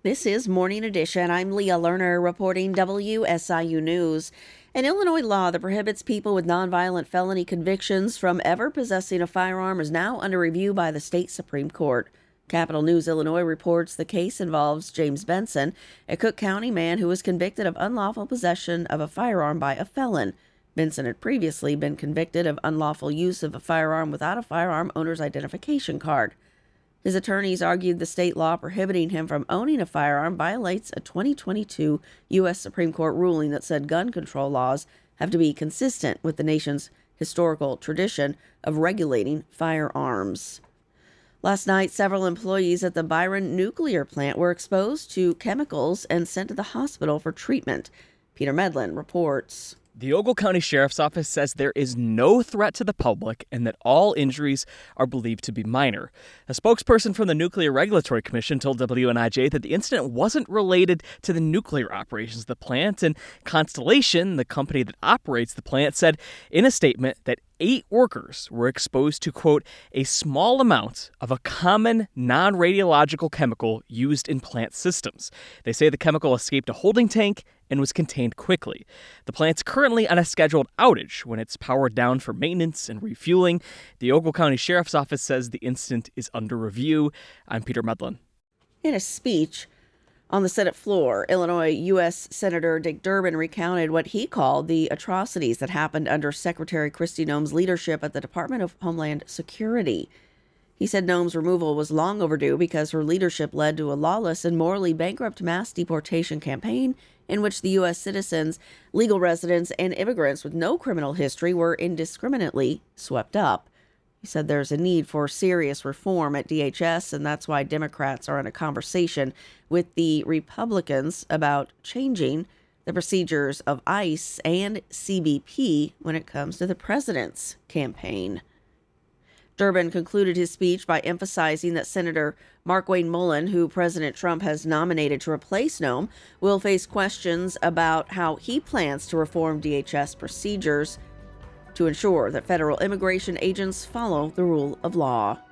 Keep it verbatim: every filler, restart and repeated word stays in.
This is Morning Edition. I'm Leah Lerner reporting W S I U News. An Illinois law that prohibits people with nonviolent felony convictions from ever possessing a firearm is now under review by the state Supreme Court. Capital News Illinois reports the case involves James Benson, a Cook County man who was convicted of unlawful possession of a firearm by a felon. Benson had previously been convicted of unlawful use of a firearm without a firearm owner's identification card. His attorneys argued the state law prohibiting him from owning a firearm violates a twenty twenty-two U S Supreme Court ruling that said gun control laws have to be consistent with the nation's historical tradition of regulating firearms. Last night, several employees at the Byron nuclear plant were exposed to chemicals and sent to the hospital for treatment. Peter Medlin reports. The Ogle County Sheriff's Office says there is no threat to the public and that all injuries are believed to be minor. A spokesperson from the Nuclear Regulatory Commission told W N I J that the incident wasn't related to the nuclear operations of the plant, and Constellation, the company that operates the plant, said in a statement that eight workers were exposed to, quote, a small amount of a common non-radiological chemical used in plant systems. They say the chemical escaped a holding tank and was contained quickly. The plant's currently on a scheduled outage when it's powered down for maintenance and refueling. The Ogle County Sheriff's Office says the incident is under review. I'm Peter Medlin. In a speech on the Senate floor, Illinois U S Senator Dick Durbin recounted what he called the atrocities that happened under Secretary Kristi Noem's leadership at the Department of Homeland Security. He said Noem's removal was long overdue because her leadership led to a lawless and morally bankrupt mass deportation campaign in which the U S citizens, legal residents, and immigrants with no criminal history were indiscriminately swept up. He said there's a need for serious reform at D H S, and that's why Democrats are in a conversation with the Republicans about changing the procedures of ICE and C B P when it comes to the president's campaign. Durbin concluded his speech by emphasizing that Senator Markwayne Mullin, who President Trump has nominated to replace Noem, will face questions about how he plans to reform D H S procedures to ensure that federal immigration agents follow the rule of law.